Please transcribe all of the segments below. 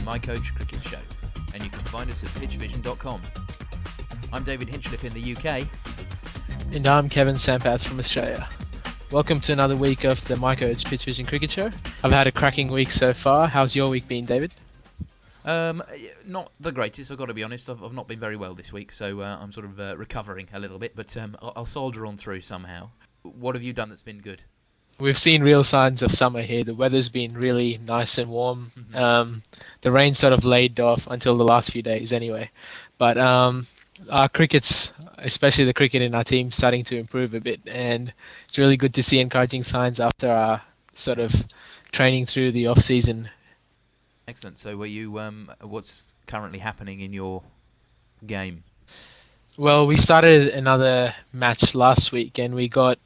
My Coach Cricket Show, and you can find us at pitchvision.com. I'm David Hinchliffe in the UK. And I'm Kevin Sampath from Australia. Welcome to another week of the My Coach Pitch Vision Cricket Show. I've had a cracking week so far. How's your week been, David? Not the greatest, I've got to be honest. I've not been very well this week, so I'm sort of recovering a little bit, but I'll soldier on through somehow. What have you done that's been good? We've seen real signs of summer here. The weather's been really nice and warm. The rain sort of laid off until the last few days anyway. But our cricket's, especially the cricket in our team, starting to improve a bit. And it's really good to see encouraging signs after our sort of training through the off-season. Excellent. So what's currently happening in your game? Well, we started another match last week and we got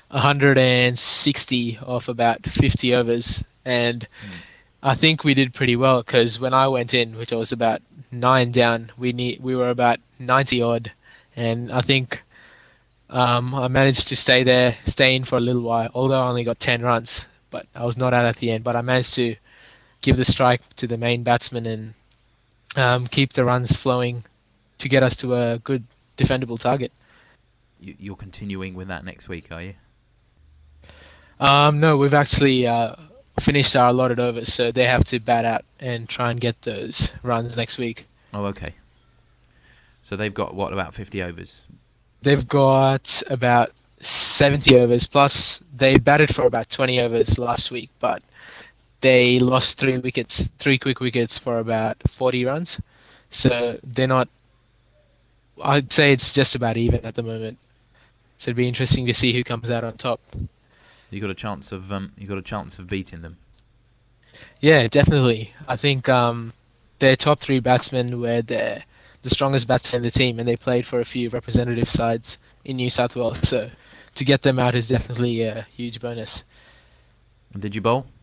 160 off about 50 overs, and I think we did pretty well because when I went in, which I was about 9 down, we were about 90 odd, and I think I managed to stay in for a little while, although I only got 10 runs, but I was not out at the end. But I managed to give the strike to the main batsman and keep the runs flowing to get us to a good defendable target. You're continuing with that next week, are you? No, we've actually finished our allotted overs, so they have to bat out and try and get those runs next week. Oh, okay. So they've got, about 50 overs? They've got about 70 overs, plus they batted for about 20 overs last week, but they lost three quick wickets for about 40 runs. So they're not, I'd say it's just about even at the moment. So it'd be interesting to see who comes out on top. You got a chance of beating them. Yeah, definitely. I think their top three batsmen were the strongest batsmen in the team, and they played for a few representative sides in New South Wales. So to get them out is definitely a huge bonus. Did you bowl?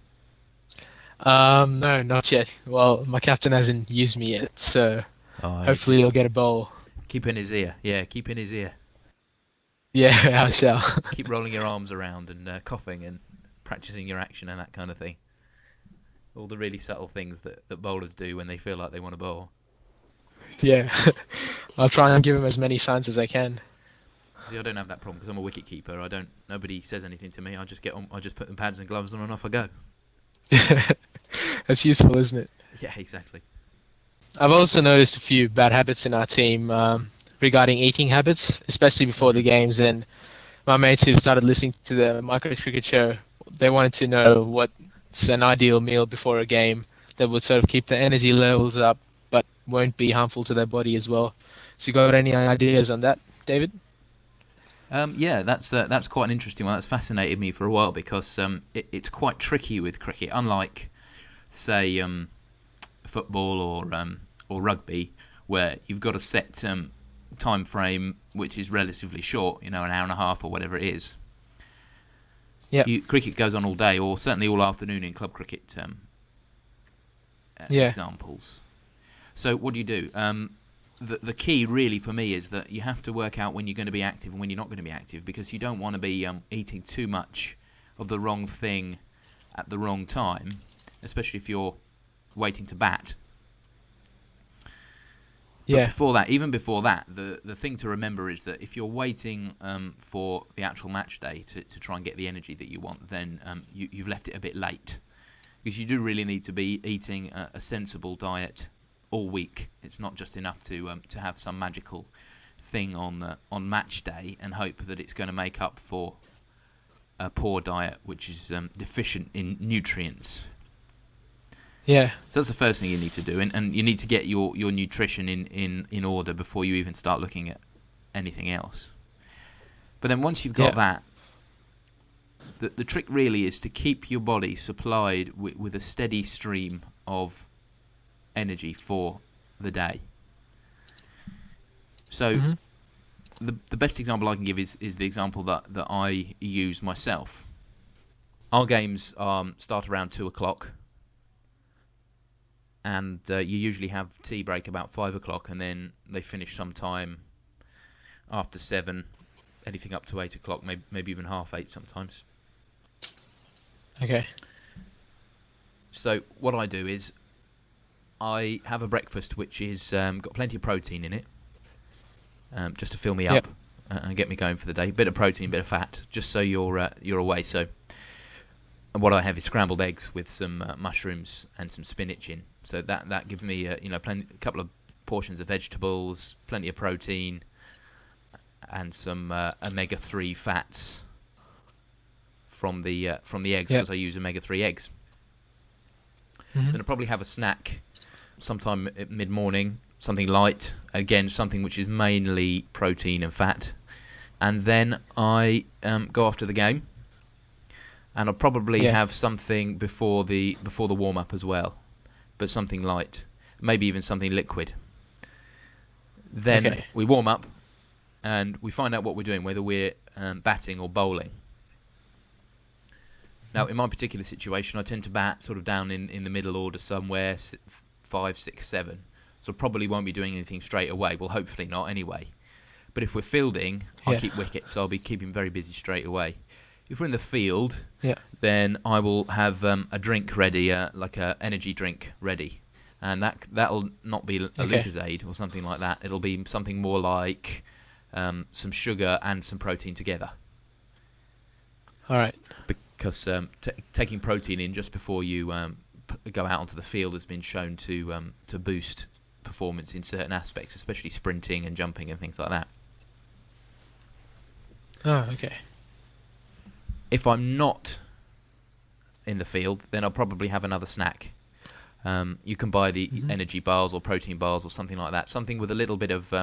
No, not yet. Well, my captain hasn't used me yet, so hopefully he'll get a bowl. Keep in his ear. Yeah, keep in his ear. Yeah, I shall. Keep rolling your arms around and coughing and practicing your action and that kind of thing. All the really subtle things that bowlers do when they feel like they want to bowl. Yeah, I'll try and give him as many signs as I can. See, I don't have that problem because I'm a wicket keeper. Nobody says anything to me. I just put the pads and gloves on and off I go. That's useful, isn't it? Yeah, exactly. I've also noticed a few bad habits in our team regarding eating habits, especially before the games. And my mates who started listening to the Micro Cricket Show, they wanted to know what's an ideal meal before a game that would sort of keep the energy levels up, but won't be harmful to their body as well. So you got any ideas on that, David? Yeah, that's quite an interesting one. That's fascinated me for a while because it's quite tricky with cricket. Unlike, say, football or rugby, where you've got a set time frame which is relatively short, an hour and a half or whatever it is. Yeah. Cricket goes on all day, or certainly all afternoon in club cricket examples. So what do? The key really for me is that you have to work out when you're going to be active and when you're not going to be active, because you don't want to be eating too much of the wrong thing at the wrong time, especially if you're waiting to bat. But even before that, the thing to remember is that if you're waiting for the actual match day to try and get the energy that you want, then you've left it a bit late. Because you do really need to be eating a sensible diet all week. It's not just enough to have some magical thing on match day and hope that it's going to make up for a poor diet which is deficient in nutrients. Yeah. So that's the first thing you need to do, and you need to get your nutrition in order before you even start looking at anything else. But then once you've got that, the trick really is to keep your body supplied with a steady stream of energy for the day. So the best example I can give is the example that I use myself. Our games start around 2 o'clock. And you usually have tea break about 5 o'clock, and then they finish sometime after 7, anything up to 8 o'clock, maybe even 7:30 sometimes. Okay. So what I do is I have a breakfast which is got plenty of protein in it, just to fill me Yep. up and get me going for the day. Bit of protein, bit of fat, just so you're away. So what I have is scrambled eggs with some mushrooms and some spinach in. So that gives me a couple of portions of vegetables, plenty of protein, and some omega-3 fats from the eggs, Yep. because I use omega-3 eggs. Hmm. Then I'll probably have a snack sometime mid-morning, something light, again something which is mainly protein and fat, and then I go off to the game, and I'll probably Yeah. have something before the warm-up as well, but something light, maybe even something liquid. Then Okay. we warm up, and we find out what we're doing, whether we're batting or bowling. Now, in my particular situation, I tend to bat sort of down in the middle order somewhere, 5, 6, 7. So probably won't be doing anything straight away. Well, hopefully not anyway. But if we're fielding, I Yeah. keep wickets, so I'll be keeping very busy straight away. If we're in the field, Yeah. then I will have a drink ready, like a energy drink ready. And that'll not be a Okay. Lucozade or something like that. It'll be something more like some sugar and some protein together. All right. Because taking protein in just before you go out onto the field has been shown to boost performance in certain aspects, especially sprinting and jumping and things like that. Oh, okay. If I'm not in the field, then I'll probably have another snack. You can buy the Hmm. energy bars or protein bars or something like that, something with a little bit of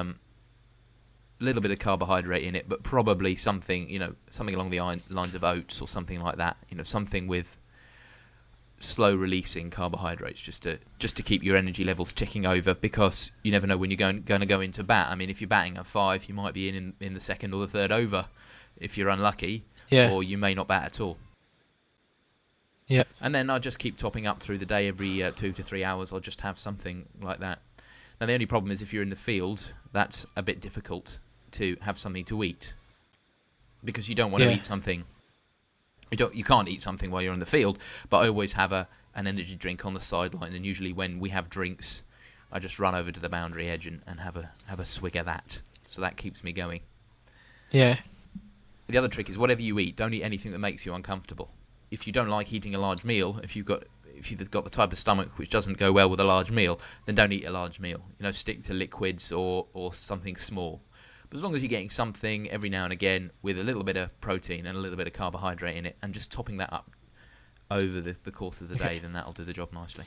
carbohydrate in it, but probably something along the lines of oats or something like that. Something with slow releasing carbohydrates, just to keep your energy levels ticking over, because you never know when you're going to go into bat. I mean, if you're batting at 5, you might be in the second or the third over if you're unlucky, Yeah. or you may not bat at all. Yeah. And then I'll just keep topping up through the day. Every 2 to 3 hours I'll just have something like that. Now the only problem is if you're in the field, that's a bit difficult to have something to eat, because you don't want to Yeah. eat something. You can't eat something while you're in the field. But I always have an energy drink on the sideline, and usually when we have drinks, I just run over to the boundary edge and have a swig of that. So that keeps me going. Yeah. The other trick is, whatever you eat, don't eat anything that makes you uncomfortable. If you don't like eating a large meal, if you've got the type of stomach which doesn't go well with a large meal, then don't eat a large meal. Stick to liquids or something small. But as long as you're getting something every now and again with a little bit of protein and a little bit of carbohydrate in it, and just topping that up over the course of the Okay. day, then that'll do the job nicely.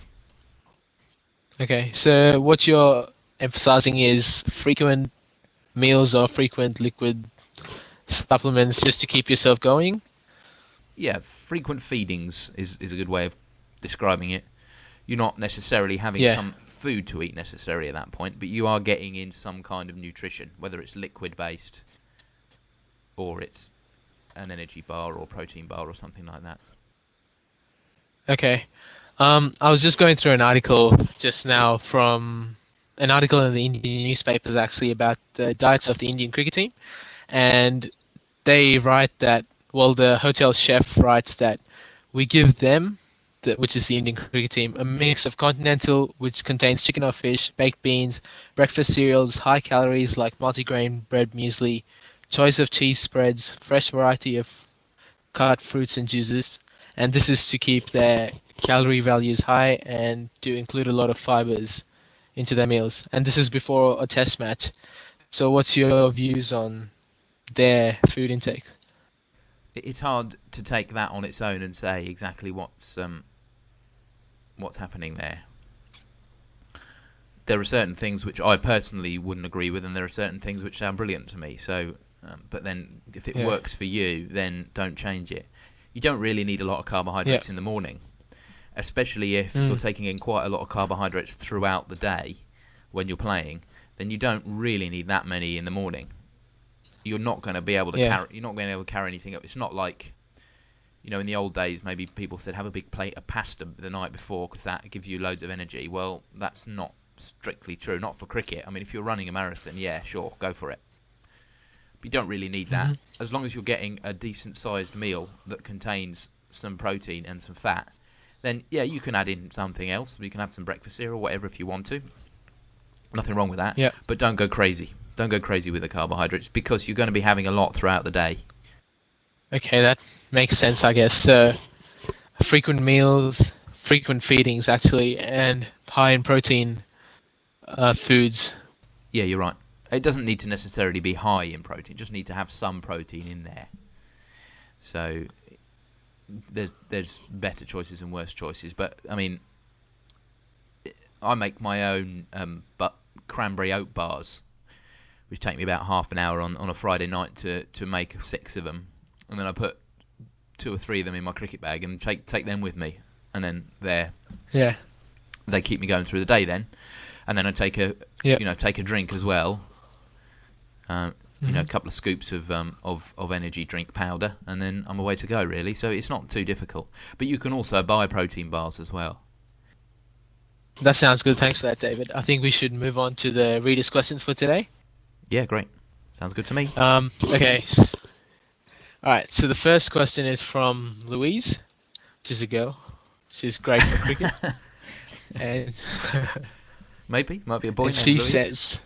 Okay. So what you're emphasizing is frequent meals or frequent liquid supplements just to keep yourself going. Yeah, frequent feedings is a good way of describing it. You're not necessarily having Yeah. some food to eat necessarily at that point, but you are getting in some kind of nutrition, whether it's liquid based or it's an energy bar or protein bar or something like that. Okay. I was just going through an article just now from an article in the Indian newspapers actually about the diets of the Indian cricket team, and they write that, well, the hotel chef writes that we give them, which is the Indian cricket team, a mix of continental, which contains chicken or fish, baked beans, breakfast cereals, high calories like multigrain bread muesli, choice of cheese spreads, fresh variety of cut fruits and juices, and this is to keep their calorie values high and to include a lot of fibers into their meals. And this is before a test match. So, what's your views on their food intake? It's hard to take that on its own and say exactly what's happening there. There are certain things which I personally wouldn't agree with, and there are certain things which sound brilliant to me. So, but then if it Yeah, works for you, then don't change it. You don't really need a lot of yeah, carbohydrates in the morning, especially if you're mm, taking in quite a lot of carbohydrates throughout the day when you're playing. Then you don't really need that many in the morning. You're not going to be able to yeah, carry. You're not going to be able to carry anything up. It's not like, in the old days, maybe people said have a big plate of pasta the night before because that gives you loads of energy. Well, that's not strictly true. Not for cricket. I mean, if you're running a marathon, yeah, sure, go for it. But you don't really need that. hmm, As long as you're getting a decent sized meal that contains some protein and some fat, then yeah, you can add in something else. You can have some breakfast cereal, whatever, if you want to. Nothing wrong with that. Yeah. But don't go crazy. Don't go crazy with the carbohydrates because you're going to be having a lot throughout the day. Okay, that makes sense, I guess. Frequent meals, frequent feedings, actually, and high in protein foods. Yeah, you're right. It doesn't need to necessarily be high in protein. Just need to have some protein in there. So there's better choices and worse choices. But I mean, I make my own but cranberry oat bars, which take me about half an hour on a Friday night to make 6 of them, and then I put 2 or 3 of them in my cricket bag and take them with me, and then Yeah. they keep me going through the day then, and then I take a Yeah. take a drink as well. Mhm. A couple of scoops of energy drink powder, and then I'm away to go, really. So it's not too difficult. But you can also buy protein bars as well. That sounds good. Thanks for that, David. I think we should move on to the readers' questions for today. Yeah, great. Sounds good to me. Okay. All right. So the first question is from Louise, which is a girl. She's great for cricket, and Maybe. Might be a boy and named she Louise. says,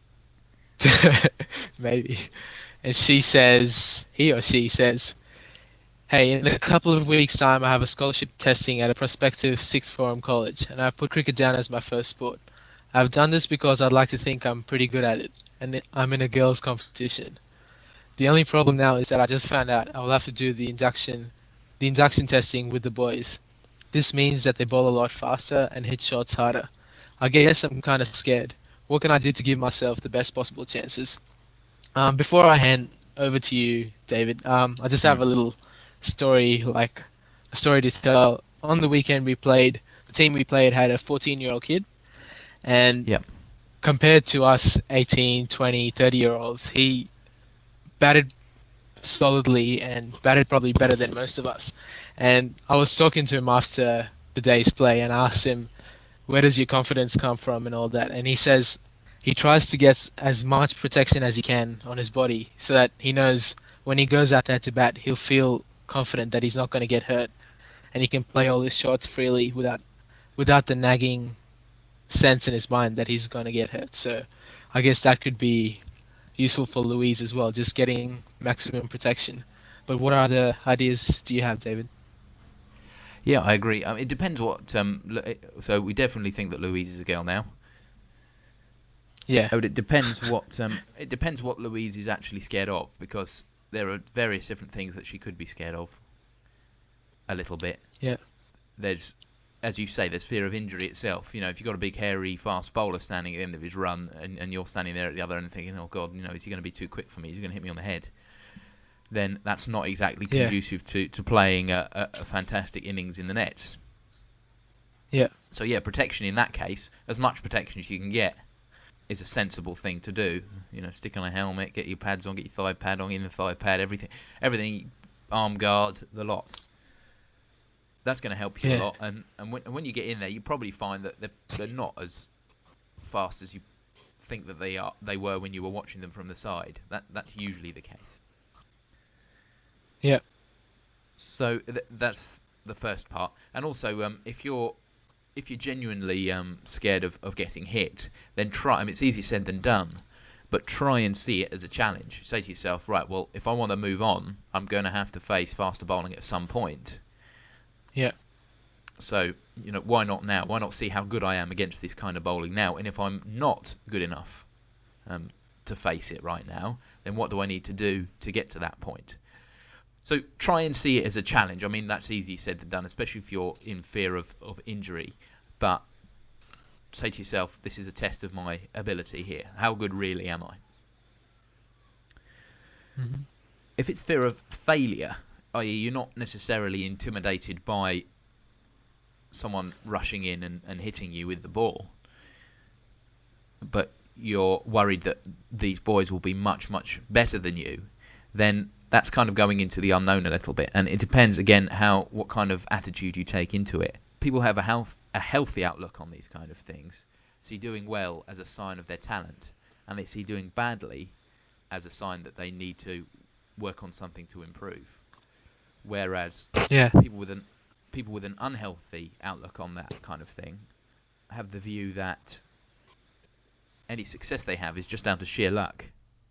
maybe, and she says, he or she says, "Hey, in a couple of weeks' time, I have a scholarship testing at a prospective sixth form college, and I've put cricket down as my first sport. I've done this because I'd like to think I'm pretty good at it, and I'm in a girls' competition. The only problem now is that I just found out I will have to do the induction testing with the boys. This means that they bowl a lot faster and hit shots harder. I guess I'm kind of scared. What can I do to give myself the best possible chances?" Before I hand over to you, David, I just have Mm. a little story, like a story to tell. On the weekend, the team we played had a 14-year-old kid, and Yep. compared to us 18, 20, 30-year-olds, he batted solidly and batted probably better than most of us. And I was talking to him after the day's play and asked him, where does your confidence come from and all that? And he says he tries to get as much protection as he can on his body so that he knows when he goes out there to bat, he'll feel confident that he's not going to get hurt and he can play all his shots freely without the nagging sense in his mind that he's going to get hurt. So I guess that could be useful for Louise as well, just getting maximum protection. But what other ideas do you have, David? Yeah, I agree. It depends what. So we definitely think that Louise is a girl now. Yeah, But it depends what. It depends what Louise is actually scared of, because there are various different things that she could be scared of. A little bit. yeah, There's, as you say, there's fear of injury itself. If you've got a big, hairy, fast bowler standing at the end of his run, and you're standing there at the other end thinking, "Oh God, is he going to be too quick for me? Is he going to hit me on the head?" Then that's not exactly yeah, conducive to playing a fantastic innings in the nets. yeah, So yeah, protection in that case, as much protection as you can get, is a sensible thing to do. Stick on a helmet, get your pads on, get your thigh pad on, in the thigh pad, everything, arm guard, the lot. That's going to help you a yeah, lot. And when you get in there, you probably find that they're not as fast as you think that they were when you were watching them from the side. That's usually the case. yeah, So that's the first part. And also, if you're genuinely scared of getting hit, then try. I mean, it's easier said than done, but try and see it as a challenge. Say to yourself, right, well, if I want to move on, I'm going to have to face faster bowling at some point. yeah, So, why not now? Why not see how good I am against this kind of bowling now? And if I'm not good enough to face it right now, then what do I need to do to get to that point? So try and see it as a challenge. I mean, that's easier said than done, especially if you're in fear of injury. But say to yourself, this is a test of my ability here. How good really am I? hmm If it's fear of failure, i.e. you're not necessarily intimidated by someone rushing in and hitting you with the ball, but you're worried that these boys will be much, much better than you, then that's kind of going into the unknown a little bit. And it depends, again, what kind of attitude you take into it. People have a healthy outlook on these kind of things, see doing well as a sign of their talent, and they see doing badly as a sign that they need to work on something to improve. Whereas yeah, people with people with an unhealthy outlook on that kind of thing have the view that any success they have is just down to sheer luck,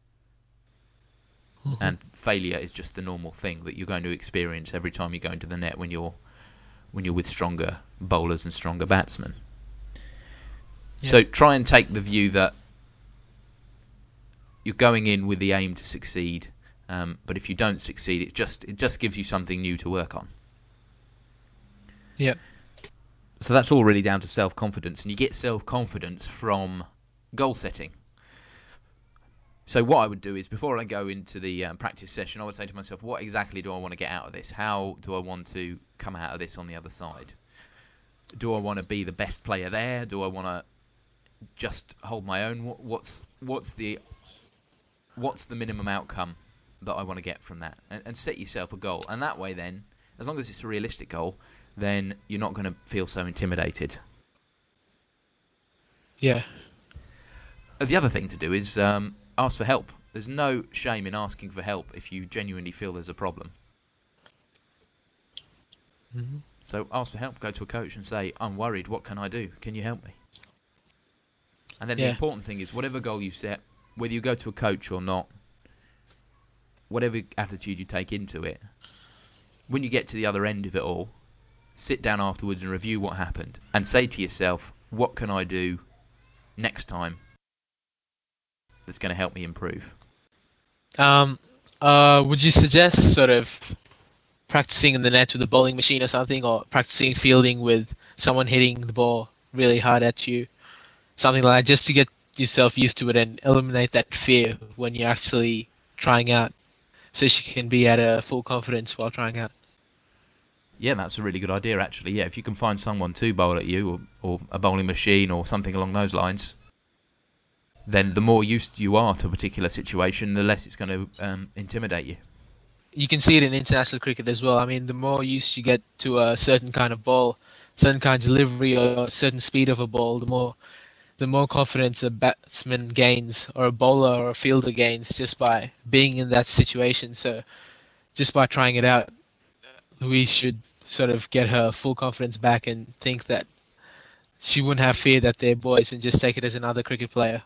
and failure is just the normal thing that you're going to experience every time you go into the net when you're with stronger bowlers and stronger batsmen. Yeah. So try and take the view that you're going in with the aim to succeed, but if you don't succeed, it just gives you something new to work on. Yeah. So that's all really down to self-confidence, and you get self-confidence from goal setting. So what I would do is, before I go into the practice session, I would say to myself, what exactly do I want to get out of this? How do I want to come out of this on the other side? Do I want to be the best player there? Do I want to just hold my own? What's the minimum outcome that I want to get from that? And set yourself a goal. And that way then, as long as it's a realistic goal, then you're not going to feel so intimidated. Yeah. The other thing to do is ask for help. There's no shame in asking for help if you genuinely feel there's a problem. Mm-hmm. So ask for help. Go to a coach and say, I'm worried. What can I do? Can you help me? And then the Yeah. important thing is, whatever goal you set, whether you go to a coach or not, whatever attitude you take into it, when you get to the other end of it all, sit down afterwards and review what happened and say to yourself, what can I do next time that's going to help me improve? Would you suggest sort of practicing in the net with a bowling machine or something, or practicing fielding with someone hitting the ball really hard at you, something like that, just to get yourself used to it and eliminate that fear when you're actually trying out, so she can be at a full confidence while trying out? Yeah, that's a really good idea, actually. Yeah, if you can find someone to bowl at you, or a bowling machine or something along those lines, then the more used you are to a particular situation, the less it's going to intimidate you. You can see it in international cricket as well. I mean, the more used you get to a certain kind of ball, certain kind of delivery, or certain speed of a ball, the more confidence a batsman gains, or a bowler or a fielder gains, just by being in that situation. So just by trying it out, Louise should sort of get her full confidence back and think that she wouldn't have fear that they're boys and just take it as another cricket player.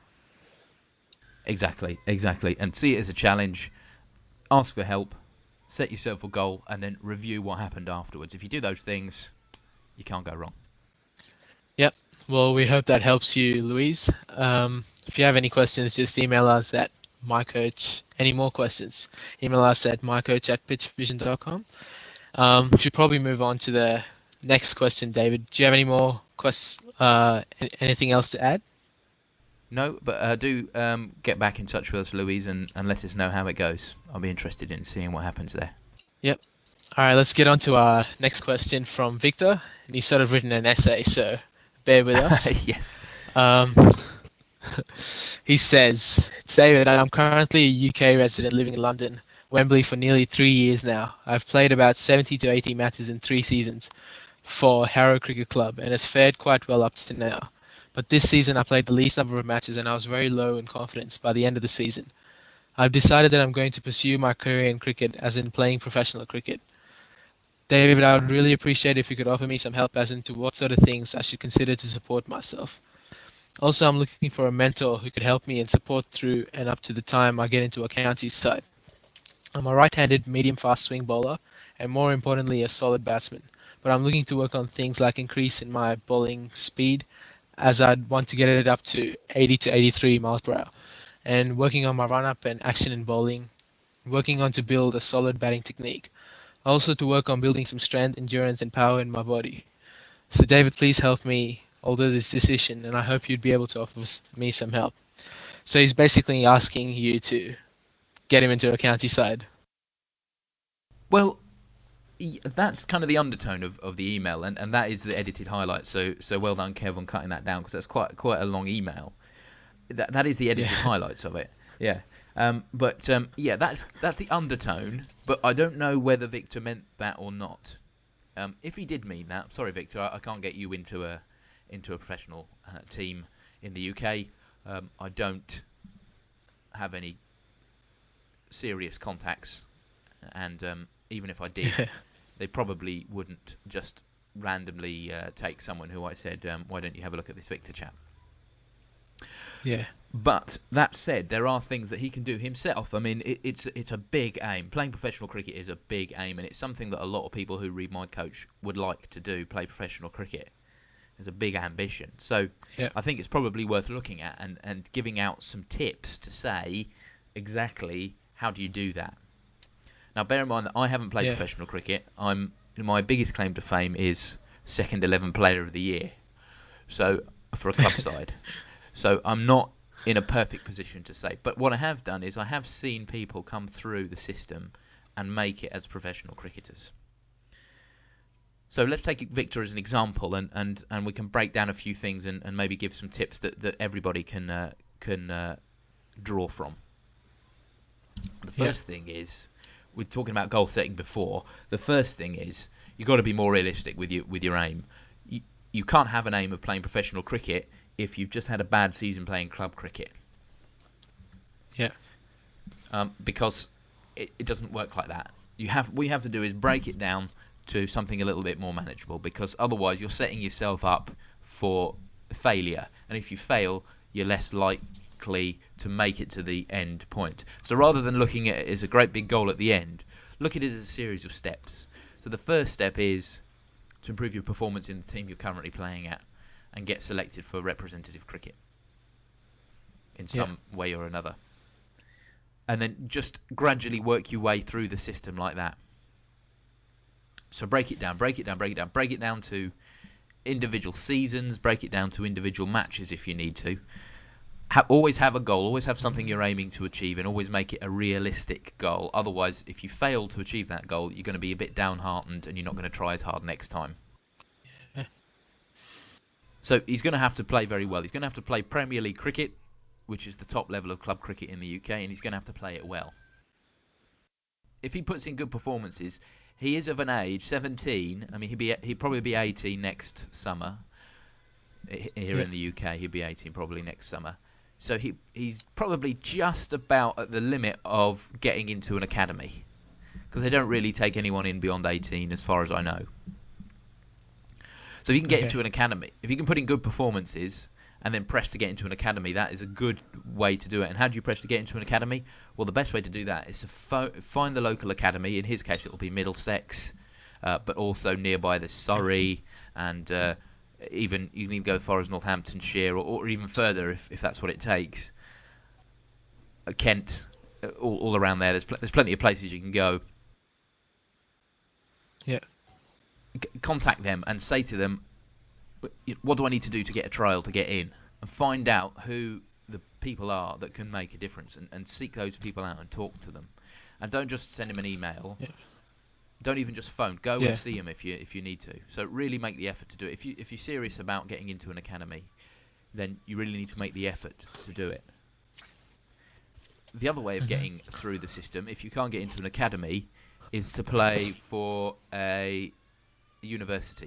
Exactly. And see it as a challenge. Ask for help. Set yourself a goal, and then review what happened afterwards. If you do those things, you can't go wrong. Yep. Well, we hope that helps you, Louise. If you have any questions, just email us at mycoach. Any more questions? Email us at mycoach@pitchvision.com. We should probably move on to the next question, David. Do you have any more anything else to add? No, but do get back in touch with us, Louise, and let us know how it goes. I'll be interested in seeing what happens there. Yep. All right, let's get on to our next question from Victor. And he's sort of written an essay, so bear with us. Yes. Um, he says, David, I'm currently a UK resident living in London, Wembley, for nearly 3 years now. I've played about 70 to 80 matches in 3 seasons for Harrow Cricket Club and has fared quite well up to now. But this season I played the least number of matches and I was very low in confidence by the end of the season. I've decided that I'm going to pursue my career in cricket, as in playing professional cricket. David, I would really appreciate if you could offer me some help as into what sort of things I should consider to support myself. Also, I'm looking for a mentor who could help me and support through and up to the time I get into a county side. I'm a right-handed medium-fast swing bowler and more importantly a solid batsman, but I'm looking to work on things like increase in my bowling speed, as I'd want to get it up to 80 to 83 miles per hour, and working on my run-up and action in bowling, working on to build a solid batting technique. Also to work on building some strength, endurance and power in my body. So David, please help me alter this decision, and I hope you'd be able to offer me some help. So he's basically asking you to get him into a county side. Well, that's kind of the undertone of the email, and that is the edited highlight. So well done, Kev, on cutting that down, because that's quite a long email. That is the edited Yeah. highlights of it. Yeah. Yeah, that's the undertone. But I don't know whether Victor meant that or not. If he did mean that, sorry, Victor, I can't get you into a professional team in the UK. I don't have any serious contacts, and even if I did, they probably wouldn't just randomly take someone who I said, why don't you have a look at this Victor chap? Yeah. But that said, there are things that he can do himself. I mean, it's a big aim. Playing professional cricket is a big aim, and it's something that a lot of people who read my coach would like to do, play professional cricket. It's a big ambition. So Yeah. I think it's probably worth looking at and giving out some tips to say exactly how do you do that. Now, bear in mind that I haven't played professional cricket. My biggest claim to fame is second 11 player of the year, so for a club side. So I'm not in a perfect position to say. But what I have done is I have seen people come through the system and make it as professional cricketers. So let's take Victor as an example, and we can break down a few things and maybe give some tips that everybody can draw from. The first thing is, we're talking about goal setting before. The first thing is you've got to be more realistic with your aim. You can't have an aim of playing professional cricket if you've just had a bad season playing club cricket. Yeah. Because it doesn't work like that. What you have to do is break it down to something a little bit more manageable, because otherwise you're setting yourself up for failure. And if you fail, you're less likely to make it to the end point. So rather than looking at it as a great big goal at the end, look at it as a series of steps. So the first step is to improve your performance in the team you're currently playing at and get selected for representative cricket in some way or another. And then just gradually work your way through the system like that. So break it down to individual seasons, break it down to individual matches if you need to. Always have a goal, always have something you're aiming to achieve, and always make it a realistic goal. Otherwise, if you fail to achieve that goal, you're going to be a bit downhearted and you're not going to try as hard next time. So he's going to have to play very well. He's going to have to play Premier League cricket, which is the top level of club cricket in the UK, and he's going to have to play it well. If he puts in good performances, he is of an age, 17. I mean, he'd probably be 18 next summer. Here in the UK, he'd be 18 probably next summer. So he's probably just about at the limit of getting into an academy, because they don't really take anyone in beyond 18 as far as I know. So if you can get into an academy, if you can put in good performances and then press to get into an academy, that is a good way to do it. And how do you press to get into an academy? Well, the best way to do that is to find the local academy. In his case, it will be Middlesex, but also nearby there's Surrey, and even you can even go as far as Northamptonshire, or even further if that's what it takes. Kent, all around there. There's plenty of places you can go. Yeah. Contact them and say to them, what do I need to do to get a trial to get in? And find out who the people are that can make a difference, and seek those people out and talk to them. And don't just send them an email. Yeah. Don't even just phone. Go and see them if you need to. So really make the effort to do it. If you're serious about getting into an academy, then you really need to make the effort to do it. The other way of getting through the system, if you can't get into an academy, is to play for a university.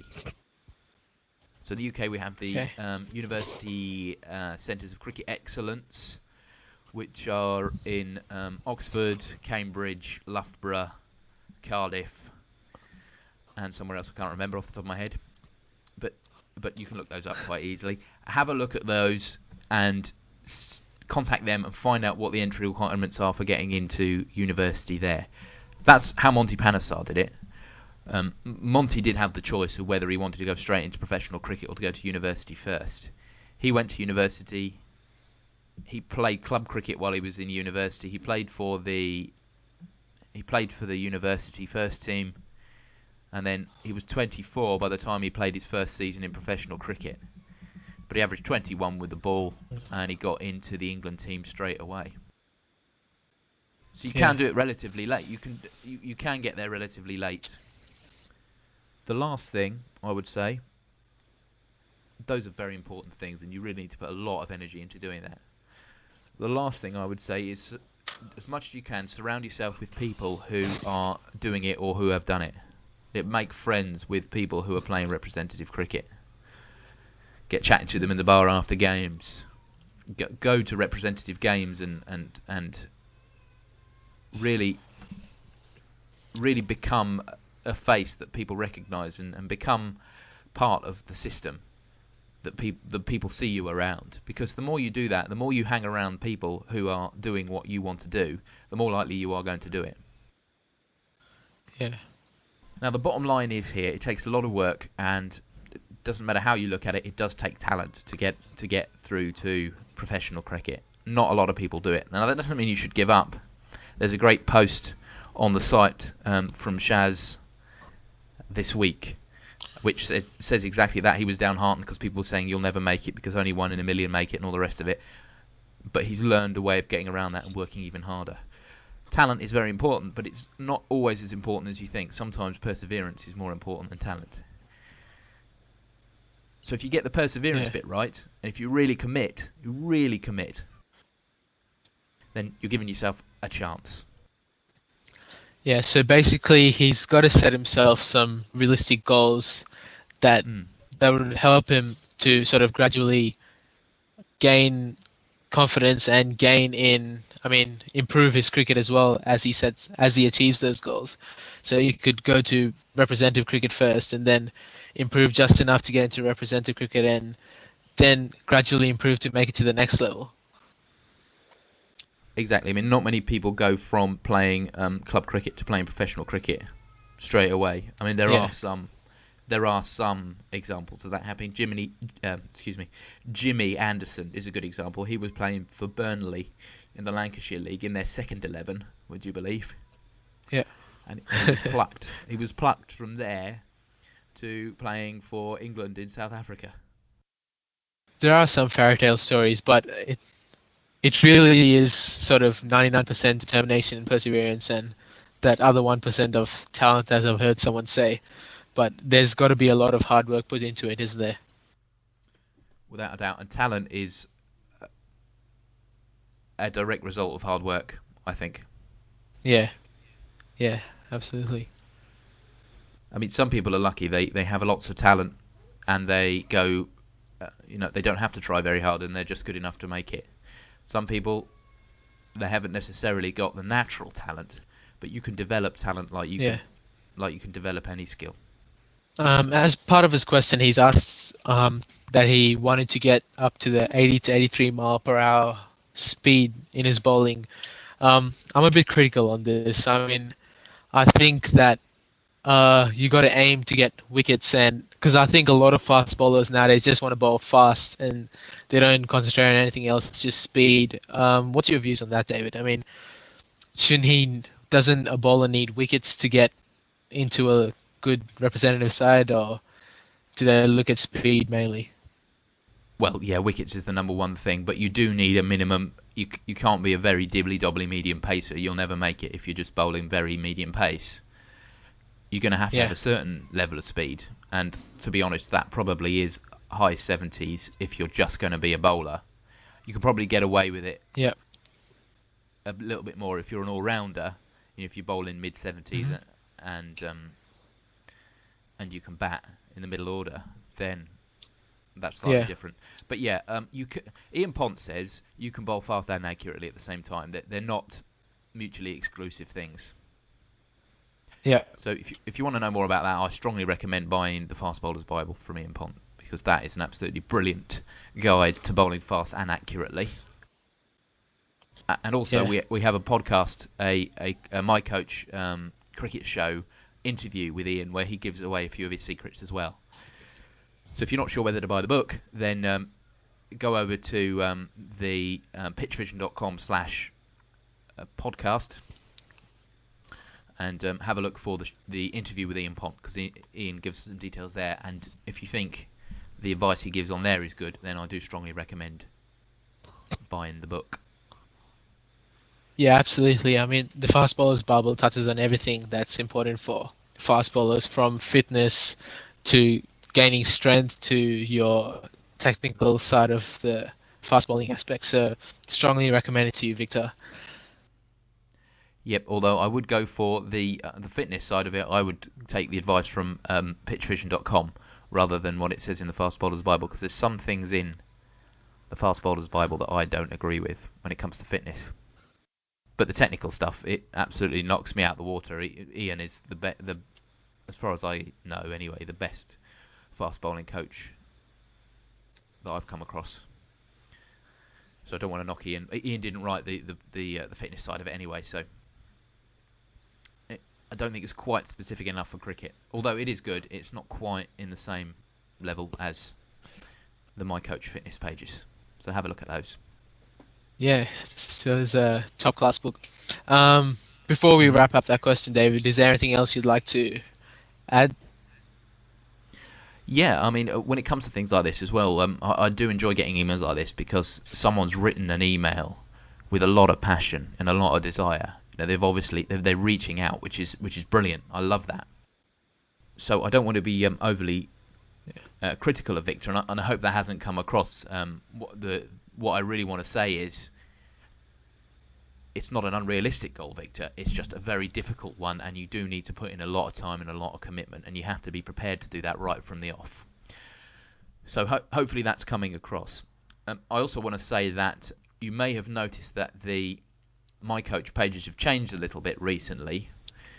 So in the UK we have the University Centres of Cricket Excellence, which are in Oxford, Cambridge, Loughborough, Cardiff, and somewhere else I can't remember off the top of my head. But you can look those up quite easily. Have a look at those and contact them and find out what the entry requirements are for getting into university there. That's how Monty Panesar did it. Monty did have the choice of whether he wanted to go straight into professional cricket or to go to university first. He went to university. He played club cricket while he was in university. He played for the university first team, and then he was 24 by the time he played his first season in professional cricket. But he averaged 21 with the ball, and he got into the England team straight away. So you can do it relatively late. You can get there relatively late. The last thing I would say, those are very important things, and you really need to put a lot of energy into doing that. The last thing I would say is, as much as you can, surround yourself with people who are doing it or who have done it. Make friends with people who are playing representative cricket. Get chatting to them in the bar after games. Go to representative games and really become a face that people recognise and become part of the system that people see you around. Because the more you do that, the more you hang around people who are doing what you want to do, the more likely you are going to do it. Yeah. Now, the bottom line is here, it takes a lot of work, and it doesn't matter how you look at it, it does take talent to get through to professional cricket. Not a lot of people do it. Now, that doesn't mean you should give up. There's a great post on the site from Shaz this week, which says exactly that. He was downhearted because people were saying you'll never make it because only 1 in a million make it and all the rest of it. But he's learned a way of getting around that and working even harder. Talent is very important, but it's not always as important as you think. Sometimes perseverance is more important than talent. So if you get the perseverance bit right, and if you really commit, then you're giving yourself a chance. Yeah, so basically he's got to set himself some realistic goals that would help him to sort of gradually gain confidence and improve his cricket as well as he achieves those goals. So he could go to representative cricket first and then improve just enough to get into representative cricket and then gradually improve to make it to the next level. Exactly. I mean, not many people go from playing club cricket to playing professional cricket straight away. I mean, there are some examples of that happening. Jimmy Anderson is a good example. He was playing for Burnley in the Lancashire League in their second 11. Would you believe? Yeah. And he was plucked. He was plucked from there to playing for England in South Africa. There are some fairy tale stories, but it really is sort of 99% determination and perseverance and that other 1% of talent, as I've heard someone say. But there's got to be a lot of hard work put into it, isn't there? Without a doubt. And talent is a direct result of hard work, I think. Yeah, absolutely. I mean, some people are lucky. They have lots of talent and they go, they don't have to try very hard and they're just good enough to make it. Some people, they haven't necessarily got the natural talent, but you can develop talent like you can develop any skill. As part of his question, he's asked that he wanted to get up to the 80 to 83 mile per hour speed in his bowling. I'm a bit critical on this. I mean, I think that you got to aim to get wickets, and because I think a lot of fast bowlers nowadays just want to bowl fast and they don't concentrate on anything else. It's just speed. What's your views on that, David? I mean, doesn't a bowler need wickets to get into a good representative side, or do they look at speed mainly? Well, yeah, wickets is the number one thing, but you do need a minimum. You can't be a very dibbly-dobbly medium pacer. You'll never make it if you're just bowling very medium pace. You're going to have a certain level of speed, and to be honest, that probably is high 70s if you're just going to be a bowler. You could probably get away with it a little bit more if you're an all-rounder. If you bowl in mid-70s and you can bat in the middle order, then that's slightly different. But yeah, Ian Pont says you can bowl fast and accurately at the same time. They're not mutually exclusive things. Yeah. So if you want to know more about that, I strongly recommend buying the Fast Bowler's Bible from Ian Pont, because that is an absolutely brilliant guide to bowling fast and accurately. And also we have a podcast, a My Coach cricket show interview with Ian, where he gives away a few of his secrets as well. So if you're not sure whether to buy the book, then go over to the pitchvision.com/podcast and have a look for the interview with Ian Pont, because Ian gives some details there. And if you think the advice he gives on there is good, then I do strongly recommend buying the book. Yeah, absolutely. I mean, the Fast Bowlers Bible touches on everything that's important for fast bowlers, from fitness to gaining strength to your technical side of the fast bowling aspect. So, strongly recommend it to you, Victor. Yep, although I would go for the fitness side of it. I would take the advice from pitchvision.com rather than what it says in the Fast Bowlers Bible, because there's some things in the Fast Bowlers Bible that I don't agree with when it comes to fitness. But the technical stuff, it absolutely knocks me out the water. Ian is the as far as I know anyway, the best fast bowling coach that I've come across. So I don't want to knock Ian. Ian didn't write the fitness side of it anyway, so I don't think it's quite specific enough for cricket. Although it is good, it's not quite in the same level as the My Coach fitness pages. So have a look at those. Yeah, so it's a top class book. Before we wrap up that question, David, is there anything else you'd like to add? Yeah, I mean, when it comes to things like this as well, I do enjoy getting emails like this because someone's written an email with a lot of passion and a lot of desire. You know, they're reaching out, which is brilliant. I love that. So I don't want to be overly critical of Victor, and I hope that hasn't come across. What I really want to say is, it's not an unrealistic goal, Victor. It's just a very difficult one, and you do need to put in a lot of time and a lot of commitment, and you have to be prepared to do that right from the off. So hopefully that's coming across. I also want to say that you may have noticed that the My Coach pages have changed a little bit recently.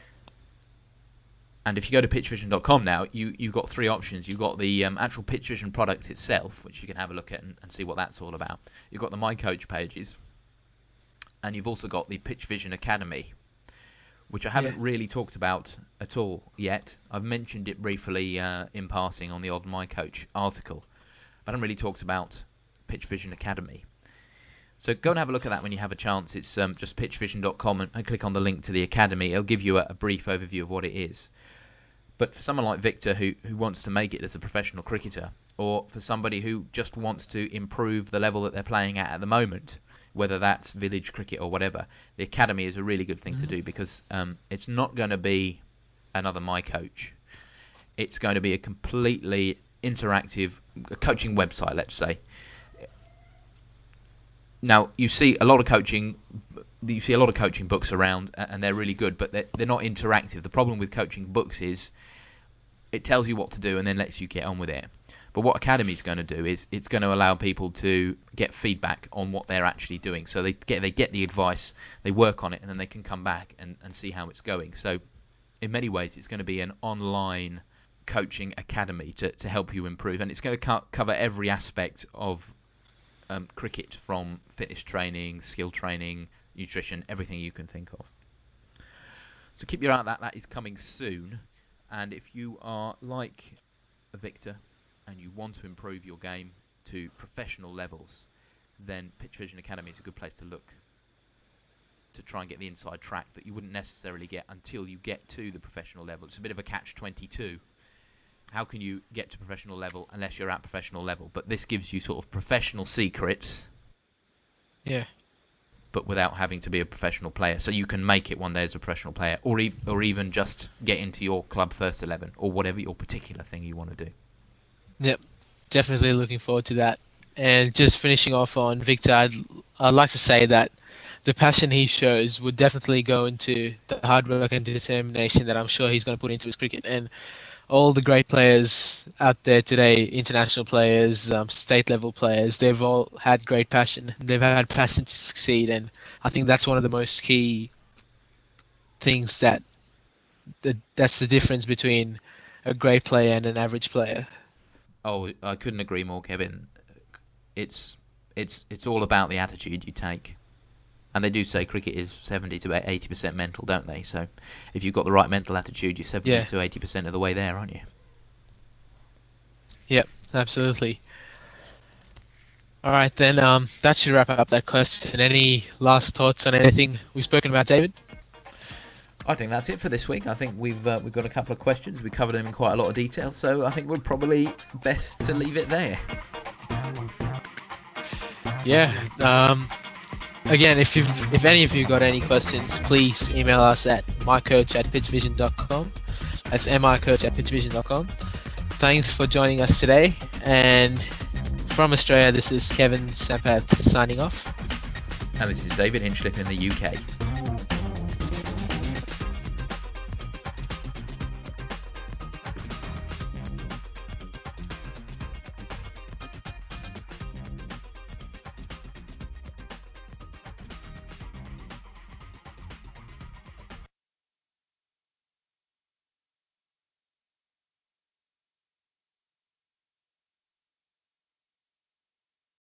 And if you go to pitchvision.com now, you've got three options. You've got the actual PitchVision product itself, which you can have a look at and see what that's all about. You've got the My Coach pages. And you've also got the PitchVision Academy, which I haven't really talked about at all yet. I've mentioned it briefly in passing on the odd My Coach article. But I haven't really talked about PitchVision Academy. So go and have a look at that when you have a chance. It's just pitchvision.com and click on the link to the Academy. It'll give you a brief overview of what it is. But for someone like Victor who wants to make it as a professional cricketer, or for somebody who just wants to improve the level that they're playing at the moment, whether that's village cricket or whatever, the Academy is a really good thing to do because it's not going to be another My Coach. It's going to be a completely interactive coaching website, let's say. Now, you see a lot of coaching books around, and they're really good, but they're not interactive. The problem with coaching books is it tells you what to do and then lets you get on with it. But what Academy is going to do is it's going to allow people to get feedback on what they're actually doing. So they get the advice, they work on it, and then they can come back and see how it's going. So in many ways, it's going to be an online coaching academy to help you improve. And it's going to cover every aspect of cricket, from fitness training, skill training, nutrition, everything you can think of. So keep your eye on that. That is coming soon. And if you are like Victor and you want to improve your game to professional levels, then PitchVision Academy is a good place to look to try and get the inside track that you wouldn't necessarily get until you get to the professional level. It's a bit of a catch-22. How can you get to professional level unless you're at professional level? But this gives you sort of professional secrets. Yeah. But without having to be a professional player. So you can make it one day as a professional player, or even just get into your club first 11, or whatever your particular thing you want to do. Yep, definitely looking forward to that. And just finishing off on Victor, I'd like to say that the passion he shows would definitely go into the hard work and determination that I'm sure he's going to put into his cricket. And all the great players out there today, international players, state level players, they've all had great passion. They've had passion to succeed, and I think that's one of the most key things that's the difference between a great player and an average player. Oh, I couldn't agree more, Kevin. It's all about the attitude you take. And they do say cricket is 70 to 80% mental, don't they? So if you've got the right mental attitude, you're 70 to 80% of the way there, aren't you? Yep, absolutely. All right, then that should wrap up that question. Any last thoughts on anything we've spoken about, David? I think that's it for this week. I think we've got a couple of questions. We covered them in quite a lot of detail, so I think we're probably best to leave it there. Yeah. Again, if any of you got any questions, please email us at mycoach@pitchvision.com. That's micoach@pitchvision.com. Thanks for joining us today. And from Australia, this is Kevin Sampath signing off. And this is David Hinchliffe in the UK.